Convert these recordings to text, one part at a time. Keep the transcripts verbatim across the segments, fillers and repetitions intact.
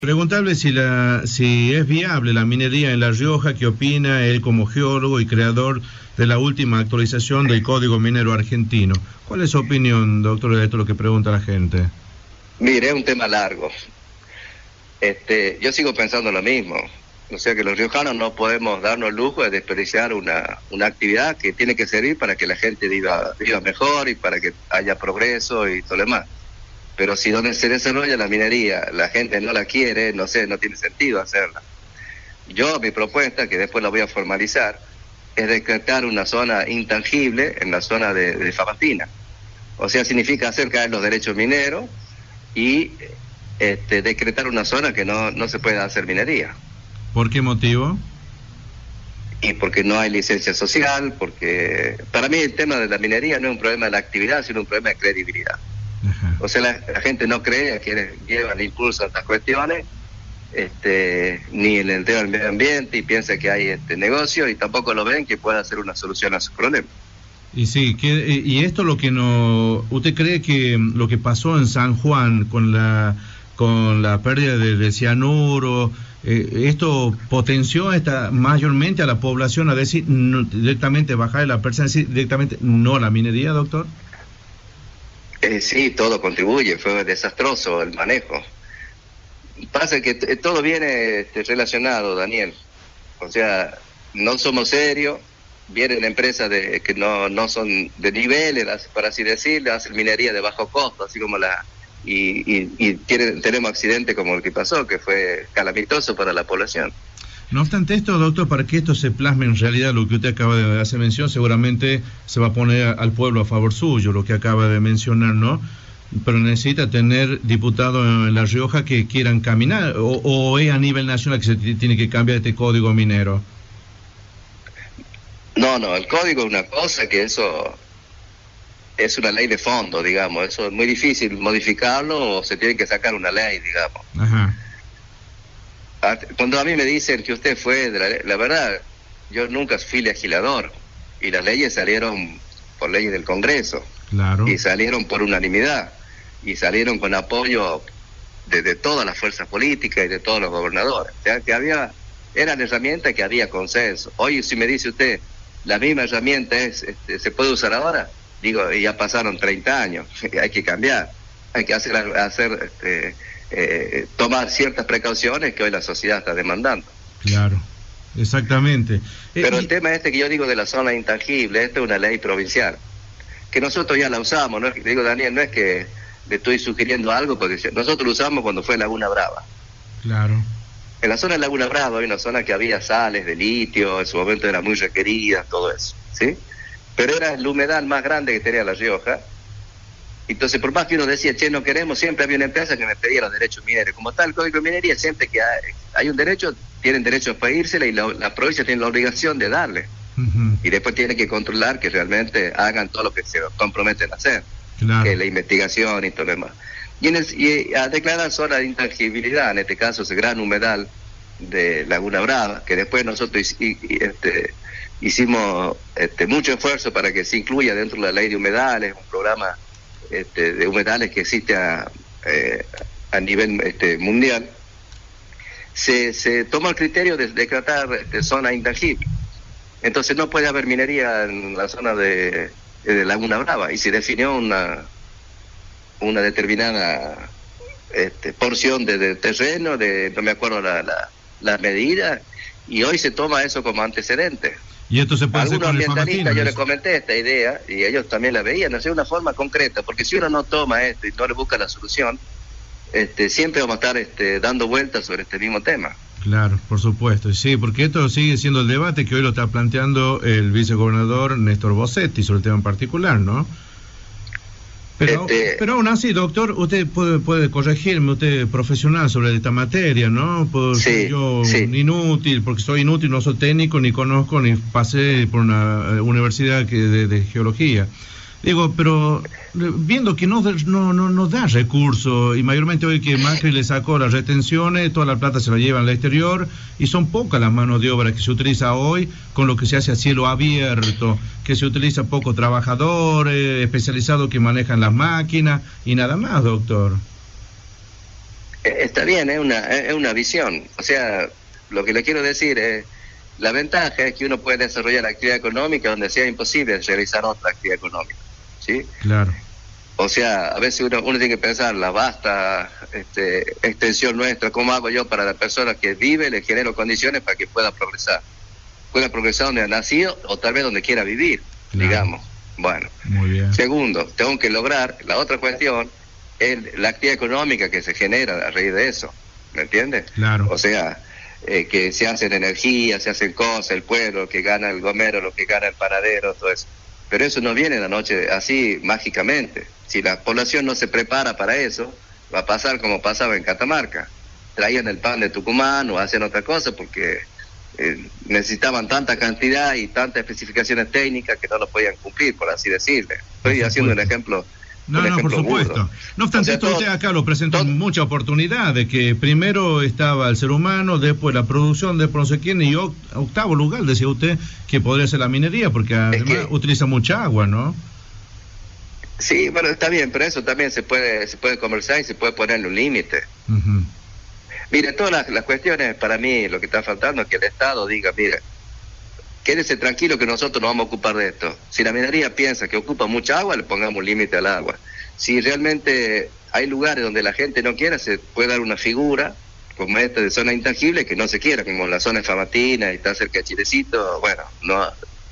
Preguntarle si, la, si es viable la minería en La Rioja, ¿qué opina él como geólogo y creador de la última actualización del Código Minero Argentino? ¿Cuál es su opinión, doctor, de esto lo que pregunta la gente? Mire, es un tema largo. Este, yo sigo pensando lo mismo. O sea que los riojanos no podemos darnos el lujo de desperdiciar una, una actividad que tiene que servir para que la gente viva, viva mejor y para que haya progreso y todo lo demás. Pero si donde se desarrolla la minería, la gente no la quiere, no sé, no tiene sentido hacerla. Yo, mi propuesta, que después la voy a formalizar, es decretar una zona intangible en la zona de, de Famatina. O sea, significa hacer caer los derechos mineros y este, decretar una zona que no, no se pueda hacer minería. ¿Por qué motivo? Y porque no hay licencia social, porque para mí el tema de la minería no es un problema de la actividad, sino un problema de credibilidad. Ajá. O sea, la, la gente no cree a quienes llevan impulso a estas cuestiones, este, ni en el tema del medio ambiente, y piensa que hay este negocio, y tampoco lo ven que pueda ser una solución a su problema. Y sí, que, y esto lo que no, ¿usted cree que lo que pasó en San Juan con la con la pérdida de, de cianuro, eh, esto potenció esta mayormente a la población a decir no, directamente bajar la persa, decir directamente no a la minería, doctor? Eh, sí, todo contribuye, fue desastroso el manejo. Pasa que t- todo viene este, relacionado, Daniel. O sea, no somos serios, vienen empresas de, que no, no son de nivel, para así decirlo, hacen minería de bajo costo, así como la... Y, y, y tiene, tenemos accidentes como el que pasó, que fue calamitoso para la población. No obstante esto, doctor, para que esto se plasme en realidad, lo que usted acaba de hacer mención, seguramente se va a poner al pueblo a favor suyo, lo que acaba de mencionar, ¿no? Pero necesita tener diputados en La Rioja que quieran caminar, o, o es a nivel nacional que se t- tiene que cambiar este código minero. No, no, el código es una cosa que eso es una ley de fondo, digamos, eso es muy difícil modificarlo o se tiene que sacar una ley, digamos. Ajá. Cuando a mí me dicen que usted fue de la, la verdad, yo nunca fui legislador y las leyes salieron por leyes del Congreso. Claro. Y salieron por unanimidad y salieron con apoyo de, de todas las fuerzas políticas y de todos los gobernadores. O sea, que había, eran herramientas que había consenso. Hoy, si me dice usted, la misma herramienta es, este, ¿se puede usar ahora? Digo, ya pasaron treinta años, hay que cambiar, hay que hacer, hacer este, eh, tomar ciertas precauciones que hoy la sociedad está demandando. Claro, exactamente. Pero eh, el tema este que yo digo de la zona intangible, esta es una ley provincial, que nosotros ya la usamos, no es que, digo, Daniel, no es que le estoy sugiriendo algo, porque nosotros lo usamos cuando fue Laguna Brava. Claro. En la zona de Laguna Brava hay una zona que había sales de litio, en su momento era muy requerida, todo eso, ¿sí? Pero era el humedal más grande que tenía La Rioja. Entonces, por más que uno decía, che, no queremos, siempre había una empresa que me pedía los derechos mineros. Como está el Código de Minería, siempre que hay, hay un derecho, tienen derecho a pedírsela y la, la provincia tiene la obligación de darle. Uh-huh. Y después tiene que controlar que realmente hagan todo lo que se comprometen a hacer, claro, que es la investigación y todo lo demás. Y, en el, y a declarar zona de intangibilidad, en este caso ese gran humedal de Laguna Brava, que después nosotros y, y, este, hicimos este, mucho esfuerzo para que se incluya dentro de la ley de humedales, un programa este, de humedales que existe a, eh, a nivel este, mundial. Se, se toma el criterio de decretar este, zona intangible. Entonces no puede haber minería en la zona de, de Laguna Brava, y se definió una, una determinada este, porción de, de terreno, de no me acuerdo la, la, la medida, y hoy se toma eso como antecedente. Y esto se puede Algunos hacer con ambientalistas, yo les comenté esta idea y ellos también la veían, no sé, una forma concreta, porque si uno no toma esto y no le busca la solución, este, siempre vamos a estar este, dando vueltas sobre este mismo tema. Claro, por supuesto, sí, porque esto sigue siendo el debate que hoy lo está planteando el vicegobernador Néstor Bossetti sobre el tema en particular, ¿no? Pero, este... pero aún así, doctor, usted puede, puede corregirme, usted es profesional sobre esta materia, ¿no? Porque sí, yo sí. inútil, porque soy inútil, no soy técnico, ni conozco, ni pasé por una uh, universidad que de, de geología. Digo, pero viendo que no no no, no da recursos, y mayormente hoy que Macri le sacó las retenciones, toda la plata se la llevan al exterior, y son pocas las manos de obra que se utiliza hoy, con lo que se hace a cielo abierto, que se utiliza pocos trabajadores especializados que manejan las máquinas, y nada más, doctor. Está bien, es una, es una visión. O sea, lo que le quiero decir es, la ventaja es que uno puede desarrollar actividad económica donde sea imposible realizar otra actividad económica, ¿sí? Claro. O sea, a veces uno, uno tiene que pensar, la vasta este, extensión nuestra, ¿cómo hago yo para la persona que vive, le genero condiciones para que pueda progresar? Pueda progresar donde ha nacido o tal vez donde quiera vivir, claro. digamos. Bueno, muy bien. Segundo, tengo que lograr, la otra cuestión es la actividad económica que se genera a raíz de eso, ¿me entiendes? Claro. O sea, eh, que se hacen energía, se hacen cosas, el pueblo, que gana el gomero, lo que gana el panadero, todo eso. Pero eso no viene de la noche así mágicamente. Si la población no se prepara para eso, va a pasar como pasaba en Catamarca. Traían el pan de Tucumán o hacían otra cosa porque eh, necesitaban tanta cantidad y tantas especificaciones técnicas que no lo podían cumplir, por así decirle. Estoy haciendo un ejemplo. No, un no, ejemplo por supuesto. burdo. No obstante, O sea, esto todo, usted acá lo presentó todo, en mucha oportunidad, de que primero estaba el ser humano, después la producción, después no sé quién, y octavo lugar, decía usted, que podría ser la minería, porque además que, utiliza mucha agua, ¿no? Sí, bueno, está bien, pero eso también se puede se puede conversar y se puede ponerle un límite. Uh-huh. Mire, todas las, las cuestiones, para mí, lo que está faltando es que el Estado diga, mire, quédese tranquilo que nosotros nos vamos a ocupar de esto. Si la minería piensa que ocupa mucha agua, le pongamos un límite al agua. Si realmente hay lugares donde la gente no quiera, se puede dar una figura como esta de zona intangible que no se quiera, como la zona de Famatina y está cerca de Chilecito, bueno, no...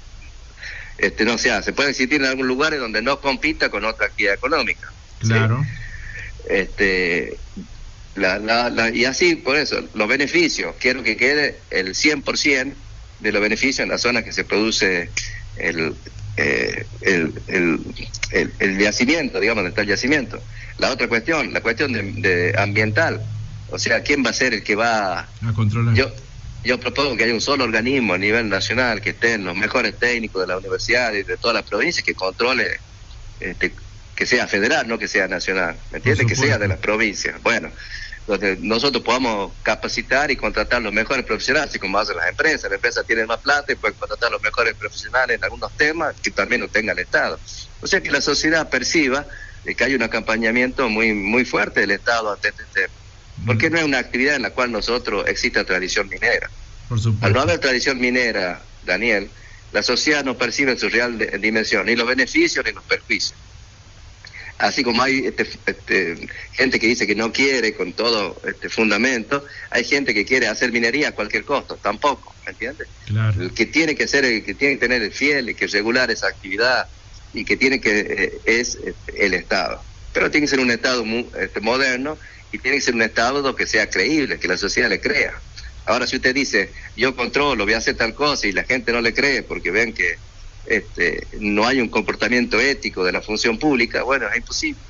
Este, no se hace. Puede existir en algunos lugares donde no compita con otra actividad económica. Claro. ¿Sí? Este, la, la, la, y así, por eso, los beneficios, quiero que quede el cien por ciento de los beneficios en la zona que se produce el, eh, el, el, el, el yacimiento, digamos, donde está el yacimiento. La otra cuestión, la cuestión de, de ambiental, o sea, ¿quién va a ser el que va a controlar? Yo, Yo propongo que haya un solo organismo a nivel nacional que estén los mejores técnicos de la universidad y de todas las provincias que controle, este, que sea federal, no que sea nacional, ¿me entiendes? Que sea de las provincias. Bueno, donde nosotros podamos capacitar y contratar los mejores profesionales, así como hacen las empresas. Las empresas tienen más plata y pueden contratar los mejores profesionales en algunos temas que también lo tenga el Estado. O sea, que la sociedad perciba eh, que hay un acompañamiento muy, muy fuerte del Estado ante este tema. Porque no es una actividad en la cual nosotros exista tradición minera. Por supuesto. Al no haber tradición minera, Daniel, la sociedad no percibe su real de, dimensión, ni los beneficios ni los perjuicios. Así como hay este, este, gente que dice que no quiere con todo este fundamento, hay gente que quiere hacer minería a cualquier costo, tampoco, ¿me entiendes? Claro. El que tiene que ser, el que tiene que tener el fiel y que regular esa actividad y que tiene que eh, es este, el Estado. Pero tiene que ser un Estado muy, este, moderno. Y tiene que ser un Estado que sea creíble, que la sociedad le crea. Ahora, si usted dice, yo controlo, voy a hacer tal cosa, y la gente no le cree porque ven que este, no hay un comportamiento ético de la función pública, bueno, es imposible.